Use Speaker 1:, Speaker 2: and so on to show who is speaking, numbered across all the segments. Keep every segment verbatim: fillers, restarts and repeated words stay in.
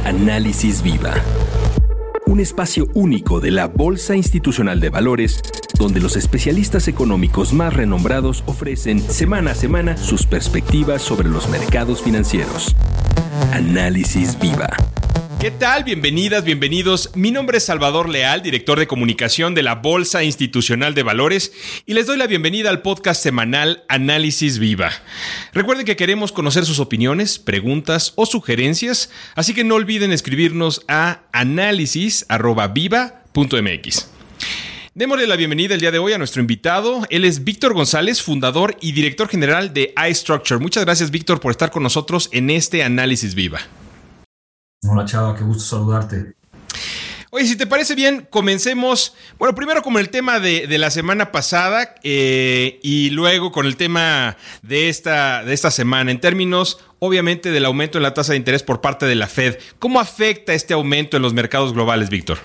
Speaker 1: Análisis Viva. Un espacio único de la Bolsa Institucional de Valores, donde los especialistas económicos más renombrados ofrecen semana a semana sus perspectivas sobre los mercados financieros. Análisis Viva.
Speaker 2: ¿Qué tal? Bienvenidas, bienvenidos. Mi nombre es Salvador Leal, director de comunicación de la Bolsa Institucional de Valores, y les doy la bienvenida al podcast semanal Análisis Viva. Recuerden que queremos conocer sus opiniones, preguntas o sugerencias, así que no olviden escribirnos a análisis arroba viva punto mx. Démosle la bienvenida el día de hoy a nuestro invitado. Él es Víctor González, fundador y director general de iStructure. Muchas gracias, Víctor, por estar con nosotros en este Análisis Viva.
Speaker 3: Hola, Chava, qué gusto saludarte.
Speaker 2: Oye, si te parece bien, comencemos, bueno, primero con el tema de, de la semana pasada eh, y luego con el tema de esta, de esta semana, en términos, obviamente, del aumento en la tasa de interés por parte de la Fed. ¿Cómo afecta este aumento en los mercados globales, Víctor?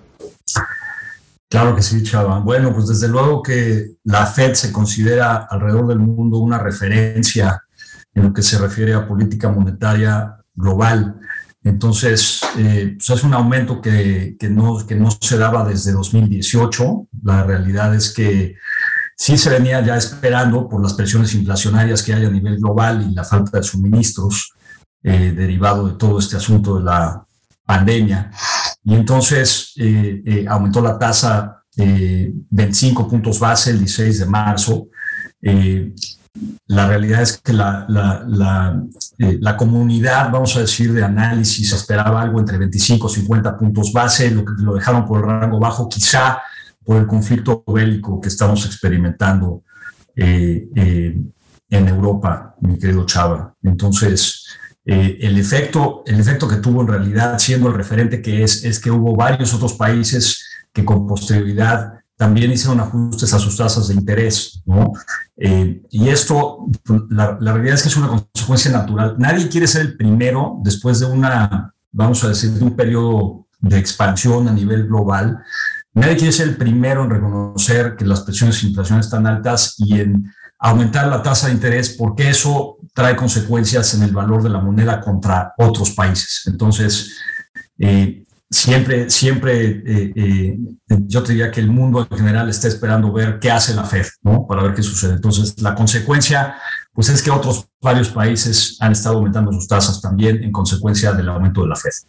Speaker 3: Claro que sí, Chava. Bueno, pues desde luego que la Fed se considera alrededor del mundo una referencia en lo que se refiere a política monetaria global. Entonces, eh, pues es un aumento que, que, no, que no se daba desde dos mil dieciocho. La realidad es que sí se venía ya esperando por las presiones inflacionarias que hay a nivel global y la falta de suministros eh, derivado de todo este asunto de la pandemia. Y entonces eh, eh, aumentó la tasa eh, veinticinco puntos base el dieciséis de marzo. Eh, La realidad es que la, la, la, eh, la comunidad, vamos a decir, de análisis esperaba algo entre veinticinco y cincuenta puntos base, lo que lo dejaron por el rango bajo, quizá por el conflicto bélico que estamos experimentando eh, eh, en Europa, mi querido Chava. Entonces, eh, el, efecto, el efecto que tuvo en realidad, siendo el referente que es, es que hubo varios otros países que con posterioridad también hicieron ajustes a sus tasas de interés, ¿no? Eh, y esto, la, la realidad es que es una consecuencia natural. Nadie quiere ser el primero después de una, vamos a decir, de un periodo de expansión a nivel global. Nadie quiere ser el primero en reconocer que las presiones de inflación están altas y en aumentar la tasa de interés, porque eso trae consecuencias en el valor de la moneda contra otros países. Entonces, eh, Siempre, siempre eh, eh, yo te diría que el mundo en general está esperando ver qué hace la Fed, ¿no? Para ver qué sucede. Entonces, la consecuencia pues es que otros varios países han estado aumentando sus tasas también en consecuencia del aumento de la Fed.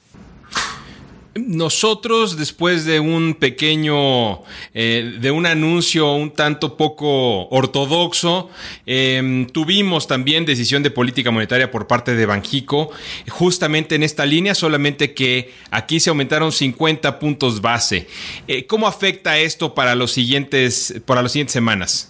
Speaker 2: Nosotros, después de un pequeño, eh, de un anuncio un tanto poco ortodoxo, eh, tuvimos también decisión de política monetaria por parte de Banxico, justamente en esta línea, solamente que aquí se aumentaron cincuenta puntos base. Eh, ¿Cómo afecta esto para los siguientes, para las siguientes semanas?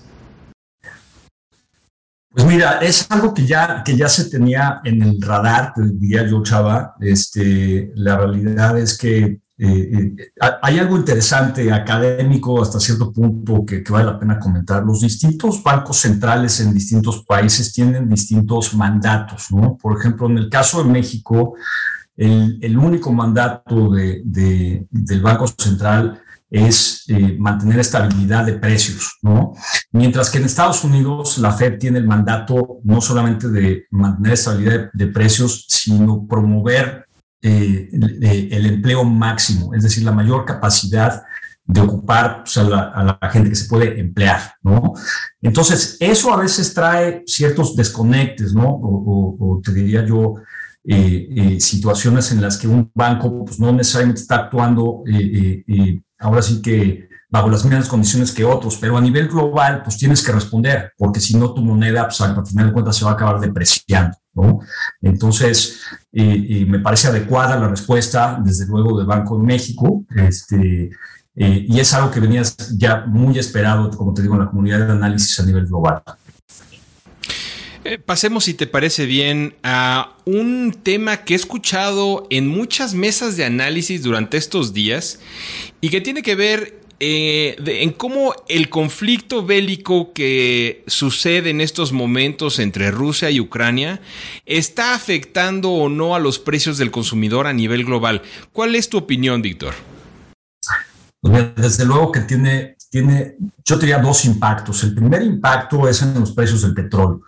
Speaker 3: Pues mira, es algo que ya, que ya se tenía en el radar, te diría yo, Chava. Este, la realidad es que eh, eh, hay algo interesante, académico hasta cierto punto, que, que vale la pena comentar. Los distintos bancos centrales en distintos países tienen distintos mandatos, ¿no? Por ejemplo, en el caso de México, el, el único mandato de, de, del Banco Central es eh, mantener estabilidad de precios, ¿no? Mientras que en Estados Unidos la Fed tiene el mandato no solamente de mantener estabilidad de, de precios, sino promover eh, el, el empleo máximo, es decir, la mayor capacidad de ocupar pues, a, la, a la gente que se puede emplear, ¿no? Entonces, eso a veces trae ciertos desconectes, ¿no? O, o, o te diría yo, eh, eh, situaciones en las que un banco pues, no necesariamente está actuando eh, eh, eh, ahora sí que bajo las mismas condiciones que otros, pero a nivel global, pues tienes que responder, porque si no tu moneda, pues al final de cuentas se va a acabar depreciando, ¿no? Entonces, eh, eh, me parece adecuada la respuesta, desde luego, del Banco de México, este, eh, y es algo que venía ya muy esperado, como te digo, en la comunidad de análisis a nivel global.
Speaker 2: Eh, pasemos, si te parece bien, a un tema que he escuchado en muchas mesas de análisis durante estos días y que tiene que ver eh, de, en cómo el conflicto bélico que sucede en estos momentos entre Rusia y Ucrania está afectando o no a los precios del consumidor a nivel global. ¿Cuál es tu opinión, Víctor?
Speaker 3: Pues desde luego que tiene, tiene, yo te diría dos impactos. El primer impacto es en los precios del petróleo.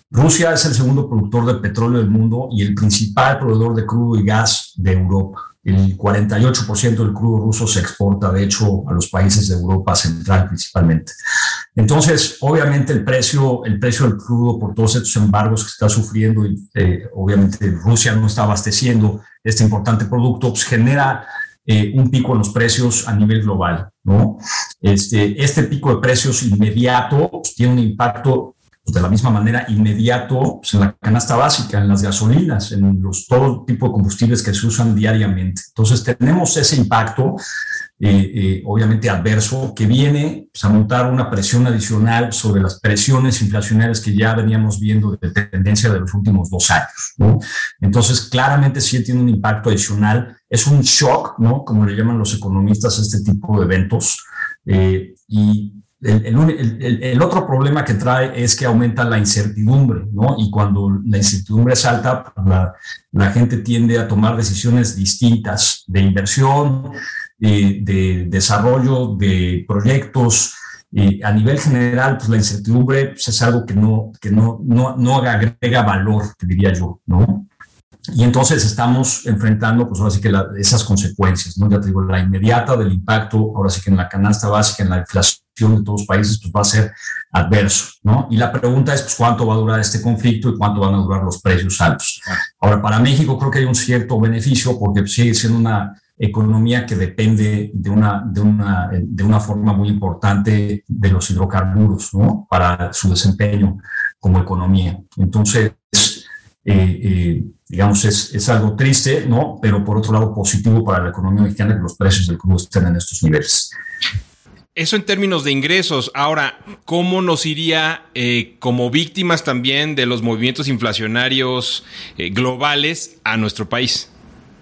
Speaker 3: Rusia es el segundo productor de petróleo del mundo y el principal proveedor de crudo y gas de Europa. El cuarenta y ocho por ciento del crudo ruso se exporta, de hecho, a los países de Europa Central principalmente. Entonces, obviamente, el precio, el precio del crudo por todos estos embargos que está sufriendo, y eh, obviamente Rusia no está abasteciendo este importante producto, pues genera eh, un pico en los precios a nivel global, ¿no? Este, este pico de precios inmediato pues, tiene un impacto pues de la misma manera inmediato pues en la canasta básica, en las gasolinas, en los, todo tipo de combustibles que se usan diariamente. Entonces tenemos ese impacto, eh, eh, obviamente adverso, que viene pues, a montar una presión adicional sobre las presiones inflacionarias que ya veníamos viendo de tendencia de los últimos dos años, ¿no? Entonces claramente sí tiene un impacto adicional. Es un shock, ¿no? Como le llaman los economistas a este tipo de eventos. Eh, y El, el, el, el otro problema que trae es que aumenta la incertidumbre, ¿no? Y cuando la incertidumbre es alta, la, la gente tiende a tomar decisiones distintas de inversión, eh, de desarrollo de proyectos. Eh, a nivel general, pues la incertidumbre pues, es algo que no, que no, no, no agrega valor, te diría yo, ¿no? Y entonces estamos enfrentando, pues ahora sí que la, esas consecuencias, ¿no? Ya te digo, la inmediata del impacto, ahora sí que en la canasta básica, en la inflación de todos los países, pues va a ser adverso, ¿no? Y la pregunta es, pues, ¿cuánto va a durar este conflicto y cuánto van a durar los precios altos? Ahora, para México creo que hay un cierto beneficio porque sigue siendo una economía que depende de una, de una, de una forma muy importante de los hidrocarburos, ¿no? Para su desempeño como economía. Entonces, Eh, eh, digamos, es, es algo triste, ¿no? Pero por otro lado positivo para la economía mexicana que los precios del crudo estén en estos niveles.
Speaker 2: Eso en términos de ingresos. Ahora, ¿cómo nos iría eh, como víctimas también de los movimientos inflacionarios eh, globales a nuestro país?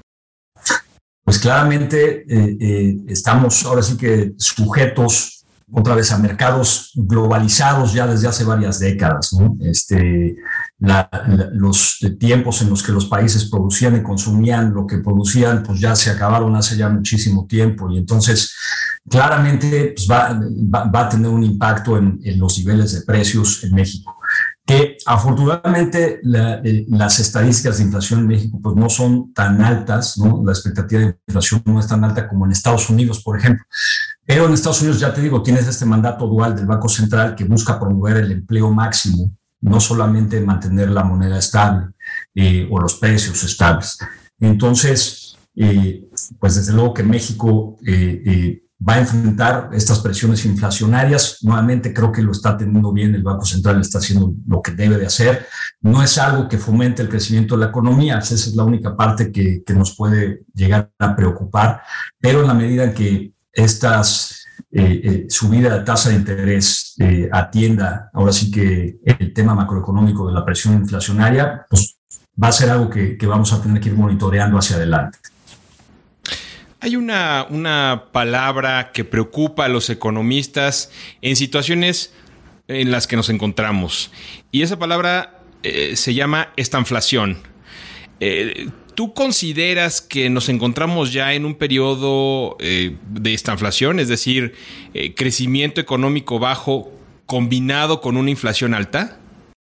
Speaker 3: Pues claramente eh, eh, estamos ahora sí que sujetos otra vez a mercados globalizados ya desde hace varias décadas, ¿no? Este, la, la, los tiempos en los que los países producían y consumían lo que producían, pues ya se acabaron hace ya muchísimo tiempo y entonces claramente pues va, va, va a tener un impacto en, en los niveles de precios en México. Que afortunadamente la, eh, las estadísticas de inflación en México pues no son tan altas, ¿no? La expectativa de inflación no es tan alta como en Estados Unidos, por ejemplo. Pero en Estados Unidos, ya te digo, tienes este mandato dual del Banco Central que busca promover el empleo máximo, no solamente mantener la moneda estable eh, o los precios estables. Entonces, eh, pues desde luego que México eh, eh, va a enfrentar estas presiones inflacionarias. Nuevamente creo que lo está teniendo bien, el Banco Central está haciendo lo que debe de hacer. No es algo que fomente el crecimiento de la economía, esa es la única parte que, que nos puede llegar a preocupar, pero en la medida en que estas eh, eh, subida de tasa de interés eh, atienda ahora sí que el tema macroeconómico de la presión inflacionaria, pues va a ser algo que, que vamos a tener que ir monitoreando hacia adelante.
Speaker 2: Hay una, una palabra que preocupa a los economistas en situaciones en las que nos encontramos, y esa palabra eh, se llama estanflación. Eh, ¿Tú consideras que nos encontramos ya en un periodo eh, de estanflación, es decir, eh, crecimiento económico bajo combinado con una inflación alta?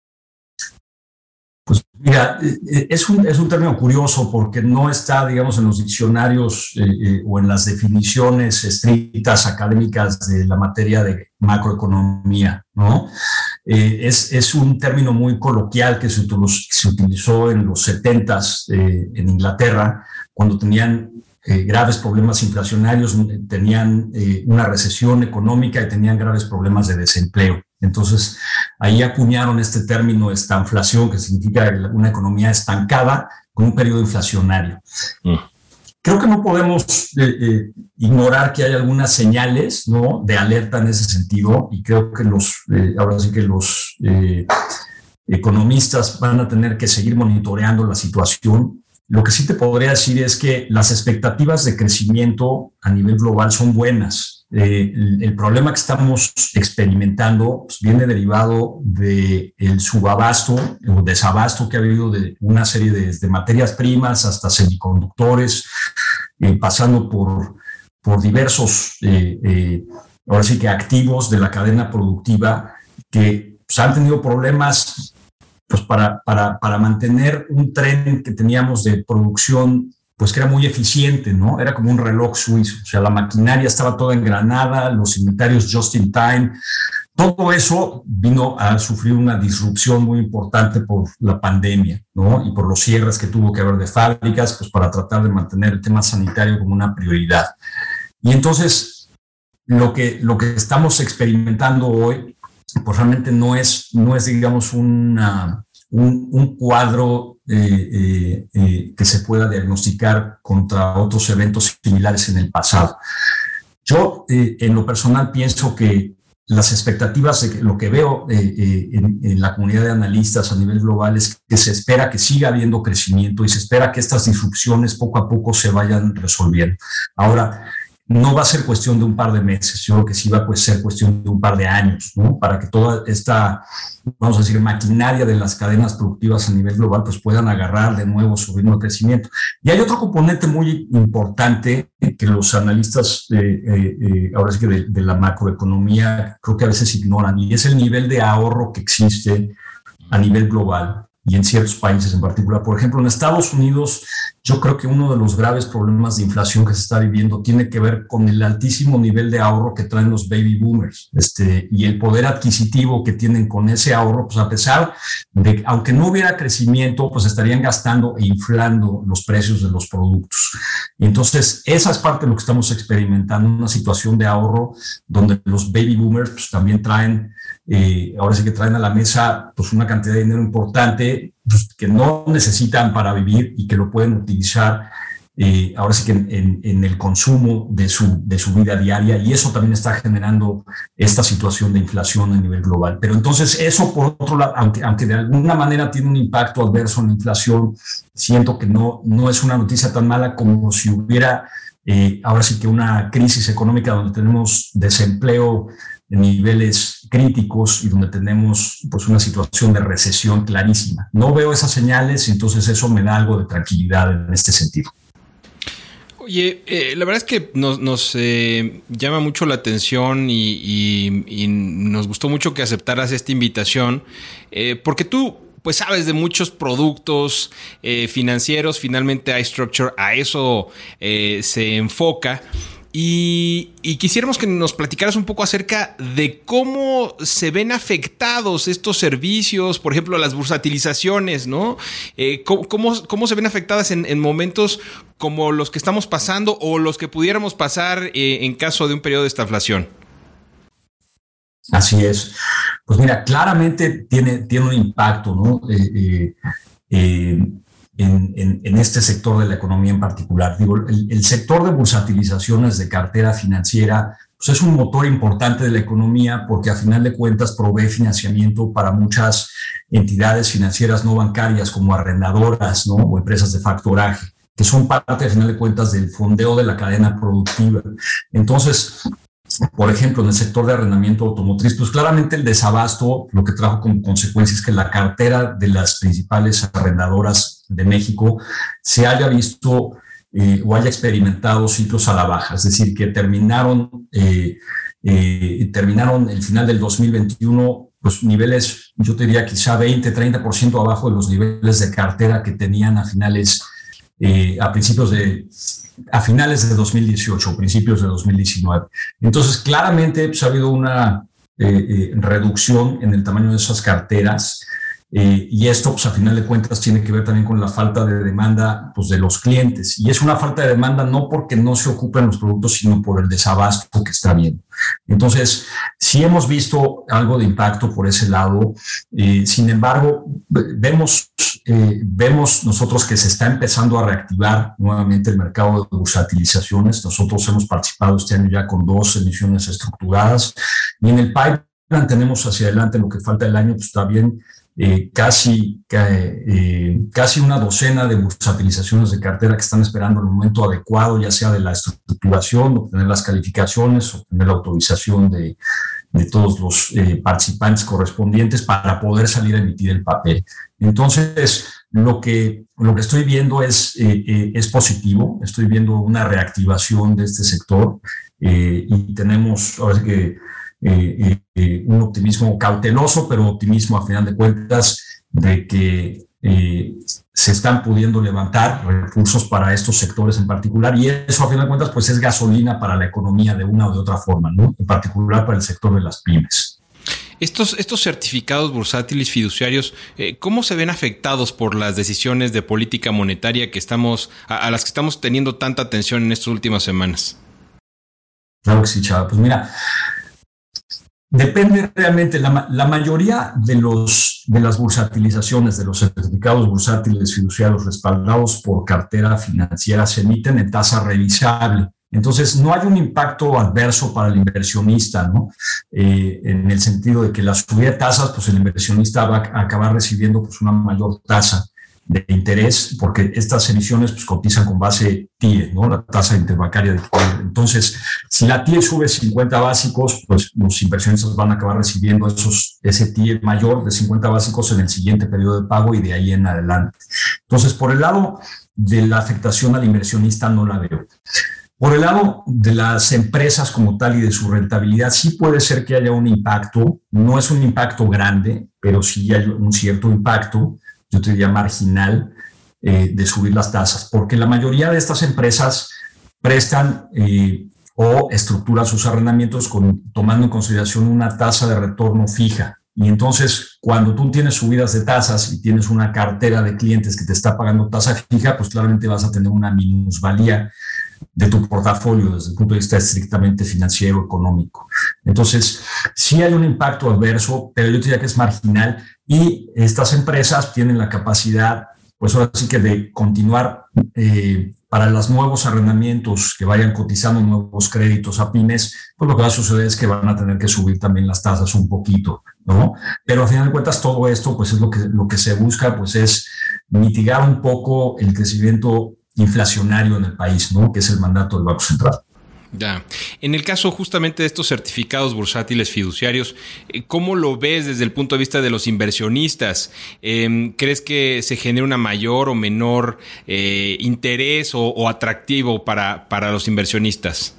Speaker 3: Pues mira, es un, es un término curioso porque no está, digamos, en los diccionarios eh, eh, o en las definiciones estrictas académicas de la materia de macroeconomía, ¿no? Eh, es, es un término muy coloquial que se, se utilizó en los setentas eh, en Inglaterra, cuando tenían eh, graves problemas inflacionarios, tenían eh, una recesión económica y tenían graves problemas de desempleo. Entonces, ahí acuñaron este término estanflación, que significa una economía estancada con un periodo inflacionario. Mm. Creo que no podemos eh, eh, ignorar que hay algunas señales, ¿no?, de alerta en ese sentido, y creo que los, eh, ahora sí que los eh, economistas van a tener que seguir monitoreando la situación. Lo que sí te podría decir es que las expectativas de crecimiento a nivel global son buenas. Eh, el, el problema que estamos experimentando pues, viene derivado del subabasto o desabasto que ha habido de una serie de, de materias primas hasta semiconductores, eh, pasando por, por diversos, eh, eh, ahora sí que activos de la cadena productiva que pues, han tenido problemas pues para, para, para mantener un tren que teníamos de producción, pues que era muy eficiente, ¿no? Era como un reloj suizo, o sea, la maquinaria estaba toda engranada, los inventarios just in time. Todo eso vino a sufrir una disrupción muy importante por la pandemia, ¿no? Y por los cierres que tuvo que haber de fábricas, pues para tratar de mantener el tema sanitario como una prioridad. Y entonces, lo que, lo que estamos experimentando hoy, pues realmente no es, no es digamos, una, un, un cuadro eh, eh, eh, que se pueda diagnosticar contra otros eventos similares en el pasado. Yo, eh, en lo personal, pienso que las expectativas, de lo que veo eh, eh, en, en la comunidad de analistas a nivel global es que se espera que siga habiendo crecimiento y se espera que estas disrupciones poco a poco se vayan resolviendo. Ahora, no va a ser cuestión de un par de meses, yo creo que sí va a ser cuestión de un par de años, ¿no? Para que toda esta, vamos a decir, maquinaria de las cadenas productivas a nivel global pues puedan agarrar de nuevo su ritmo de crecimiento. Y hay otro componente muy importante que los analistas, eh, eh, eh, ahora sí que de, de la macroeconomía, creo que a veces ignoran, y es el nivel de ahorro que existe a nivel global y en ciertos países en particular. Por ejemplo, en Estados Unidos, yo creo que uno de los graves problemas de inflación que se está viviendo tiene que ver con el altísimo nivel de ahorro que traen los baby boomers, este, y el poder adquisitivo que tienen con ese ahorro, pues a pesar de, aunque no hubiera crecimiento, pues estarían gastando e inflando los precios de los productos. Y entonces, esa es parte de lo que estamos experimentando, una situación de ahorro donde los baby boomers pues, también traen, eh, ahora sí que traen a la mesa pues una cantidad de dinero importante pues, que no necesitan para vivir y que lo pueden utilizar eh, ahora sí que en, en, en el consumo de su, de su vida diaria, y eso también está generando esta situación de inflación a nivel global. Pero entonces eso, por otro lado, aunque, aunque de alguna manera tiene un impacto adverso en la inflación, siento que no, no es una noticia tan mala como si hubiera eh, ahora sí que una crisis económica donde tenemos desempleo en niveles críticos y donde tenemos pues una situación de recesión clarísima. No veo esas señales, entonces eso me da algo de tranquilidad en este sentido.
Speaker 2: Oye, eh, la verdad es que nos, nos eh, llama mucho la atención y, y, y nos gustó mucho que aceptaras esta invitación, eh, porque tú pues sabes de muchos productos eh, financieros. Finalmente iStructure a eso eh, se enfoca. Y, y quisiéramos que nos platicaras un poco acerca de cómo se ven afectados estos servicios, por ejemplo, las bursatilizaciones, ¿no? Eh, cómo, cómo, cómo se ven afectadas en, en momentos como los que estamos pasando o los que pudiéramos pasar eh, en caso de un periodo de estaflación.
Speaker 3: Así es. Pues mira, claramente tiene, tiene un impacto, ¿no? Eh, eh, eh, En, en, en este sector de la economía en particular. Digo, el, el sector de bursatilizaciones de cartera financiera pues es un motor importante de la economía porque a final de cuentas provee financiamiento para muchas entidades financieras no bancarias como arrendadoras, ¿no? O empresas de factoraje, que son parte a final de cuentas del fondeo de la cadena productiva. Entonces, por ejemplo, en el sector de arrendamiento automotriz, pues claramente el desabasto lo que trajo como consecuencia es que la cartera de las principales arrendadoras de México se haya visto eh, o haya experimentado ciclos a la baja, es decir, que terminaron, eh, eh, terminaron el final del dos mil veintiuno, pues niveles, yo te diría quizá veinte, treinta por ciento abajo de los niveles de cartera que tenían a finales, eh, a principios de... a finales de dos mil dieciocho, principios de dos mil diecinueve. Entonces, claramente pues, ha habido una eh, eh, reducción en el tamaño de esas carteras eh, y esto, pues, a final de cuentas, tiene que ver también con la falta de demanda pues, de los clientes. Y es una falta de demanda no porque no se ocupen los productos, sino por el desabasto que está habiendo. Entonces, sí hemos visto algo de impacto por ese lado. Eh, sin embargo, vemos, eh, vemos nosotros que se está empezando a reactivar nuevamente el mercado de bursatilizaciones. Nosotros hemos participado este año ya con dos emisiones estructuradas y en el pipeline tenemos hacia adelante lo que falta del año, pues también Eh, casi, eh, casi una docena de bursatilizaciones de cartera que están esperando el momento adecuado, ya sea de la estructuración, obtener las calificaciones, obtener la autorización de, de todos los eh, participantes correspondientes para poder salir a emitir el papel. Entonces, lo que, lo que estoy viendo es, eh, eh, es positivo, estoy viendo una reactivación de este sector eh, y tenemos, ahora sí que, Eh, eh, un optimismo cauteloso, pero optimismo a final de cuentas de que eh, se están pudiendo levantar recursos para estos sectores en particular, y eso a fin de cuentas pues es gasolina para la economía de una o de otra forma, ¿no? En particular para el sector de las pymes.
Speaker 2: Estos, estos certificados bursátiles fiduciarios, eh, ¿cómo se ven afectados por las decisiones de política monetaria que estamos, a, a las que estamos teniendo tanta atención en estas últimas semanas?
Speaker 3: Claro que sí, Chava. Pues mira, depende realmente, la, la mayoría de, los, de las bursatilizaciones, de los certificados bursátiles fiduciarios respaldados por cartera financiera se emiten en tasa revisable. Entonces, no hay un impacto adverso para el inversionista, ¿no? Eh, en el sentido de que la subida de tasas, pues el inversionista va a acabar recibiendo pues, una mayor tasa de interés, porque estas emisiones pues, cotizan con base T I E, ¿no? La tasa interbancaria de T I E. Entonces, si la T I E sube cincuenta básicos, pues los inversionistas van a acabar recibiendo esos, ese T I E mayor de cincuenta básicos en el siguiente periodo de pago y de ahí en adelante. Entonces, por el lado de la afectación al inversionista no la veo. Por el lado de las empresas como tal y de su rentabilidad, sí puede ser que haya un impacto. No es un impacto grande, pero sí hay un cierto impacto, yo te diría marginal, eh, de subir las tasas, porque la mayoría de estas empresas prestan eh, o estructuran sus arrendamientos con, tomando en consideración una tasa de retorno fija. Y entonces, cuando tú tienes subidas de tasas y tienes una cartera de clientes que te está pagando tasa fija, pues claramente vas a tener una minusvalía de tu portafolio desde el punto de vista estrictamente financiero, económico. Entonces, sí hay un impacto adverso, pero yo diría que es marginal, y estas empresas tienen la capacidad, pues ahora sí que de continuar eh, para los nuevos arrendamientos que vayan cotizando nuevos créditos a pymes, pues lo que va a suceder es que van a tener que subir también las tasas un poquito, ¿no? Pero a final de cuentas todo esto, pues es lo que, lo que se busca, pues es mitigar un poco el crecimiento inflacionario en el país, ¿no? Que es el mandato del Banco Central.
Speaker 2: Ya. En el caso justamente de estos certificados bursátiles fiduciarios, ¿cómo lo ves desde el punto de vista de los inversionistas? Eh, ¿Crees que se genera una mayor o menor eh, interés o, o atractivo para, para los inversionistas?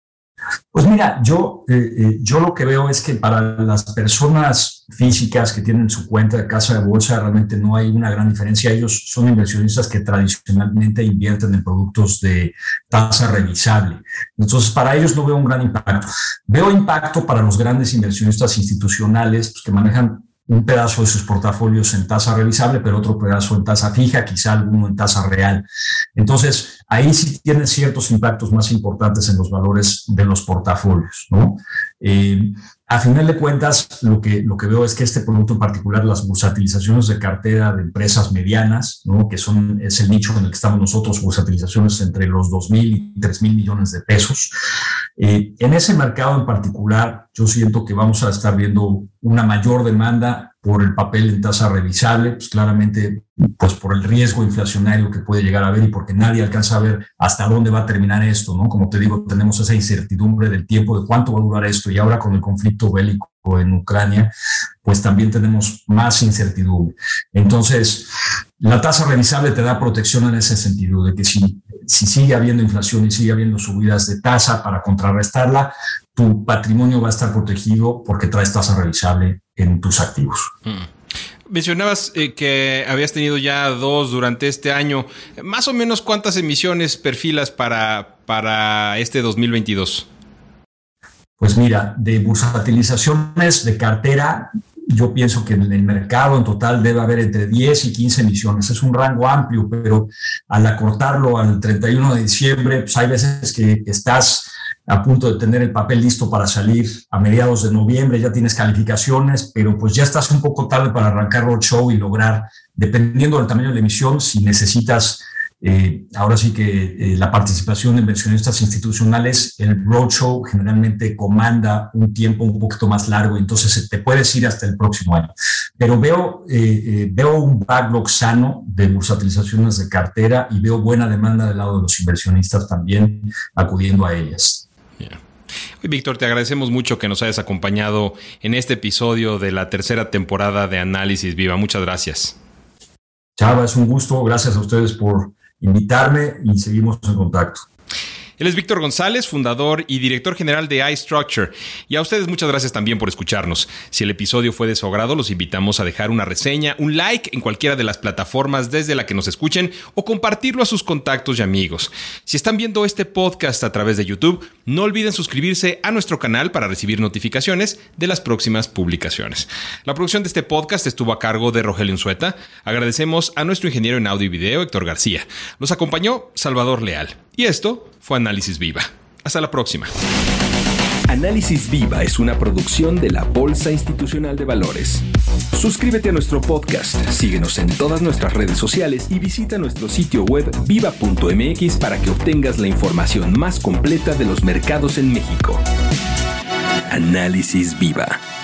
Speaker 3: Pues mira, yo, eh, eh, yo lo que veo es que para las personas físicas que tienen su cuenta de casa de bolsa realmente no hay una gran diferencia. Ellos son inversionistas que tradicionalmente invierten en productos de tasa revisable. Entonces, para ellos no veo un gran impacto. Veo impacto para los grandes inversionistas institucionales pues, que manejan un pedazo de sus portafolios en tasa revisable, pero otro pedazo en tasa fija, quizá alguno en tasa real. Entonces, ahí sí tienen ciertos impactos más importantes en los valores de los portafolios, ¿no? Eh, a final de cuentas, lo que, lo que veo es que este producto en particular, las bursatilizaciones de cartera de empresas medianas, ¿no? Que son, es el nicho en el que estamos nosotros, bursatilizaciones entre los dos mil y tres mil millones de pesos. Eh, en ese mercado en particular, yo siento que vamos a estar viendo una mayor demanda por el papel en tasa revisable, pues claramente pues por el riesgo inflacionario que puede llegar a haber y porque nadie alcanza a ver hasta dónde va a terminar esto, ¿no? Como te digo, tenemos esa incertidumbre del tiempo, de cuánto va a durar esto, y ahora con el conflicto bélico en Ucrania, pues también tenemos más incertidumbre. Entonces, la tasa revisable te da protección en ese sentido, de que si, si sigue habiendo inflación y sigue habiendo subidas de tasa para contrarrestarla, tu patrimonio va a estar protegido porque traes tasa revisable en tus activos.
Speaker 2: Hmm. Mencionabas eh, que habías tenido ya dos durante este año. Más o menos, ¿cuántas emisiones perfilas para, para este dos mil veintidós?
Speaker 3: Pues mira, de bursatilizaciones de cartera, yo pienso que en el mercado en total debe haber entre diez y quince emisiones. Es un rango amplio, pero al acortarlo al treinta y uno de diciembre, pues hay veces que estás a punto de tener el papel listo para salir a mediados de noviembre, ya tienes calificaciones, pero pues ya estás un poco tarde para arrancar roadshow y lograr, dependiendo del tamaño de la emisión, si necesitas, eh, ahora sí que eh, la participación de inversionistas institucionales, el roadshow generalmente comanda un tiempo un poquito más largo, entonces te puedes ir hasta el próximo año. Pero veo, eh, eh, veo un backlog sano de bursatilizaciones de cartera y veo buena demanda del lado de los inversionistas también acudiendo a ellas.
Speaker 2: Yeah. Víctor, te agradecemos mucho que nos hayas acompañado en este episodio de la tercera temporada de Análisis Viva. Muchas gracias.
Speaker 3: Chava, es un gusto. Gracias a ustedes por invitarme y seguimos en contacto.
Speaker 2: Él es Víctor González, fundador y director general de iStructure. Y a ustedes muchas gracias también por escucharnos. Si el episodio fue de su agrado, los invitamos a dejar una reseña, un like en cualquiera de las plataformas desde la que nos escuchen o compartirlo a sus contactos y amigos. Si están viendo este podcast a través de YouTube, no olviden suscribirse a nuestro canal para recibir notificaciones de las próximas publicaciones. La producción de este podcast estuvo a cargo de Rogelio Unzueta. Agradecemos a nuestro ingeniero en audio y video, Héctor García. Los acompañó Salvador Leal. Y esto fue Análisis Viva. Hasta la próxima.
Speaker 1: Análisis Viva es una producción de la Bolsa Institucional de Valores. Suscríbete a nuestro podcast, síguenos en todas nuestras redes sociales y visita nuestro sitio web viva punto m x para que obtengas la información más completa de los mercados en México. Análisis Viva.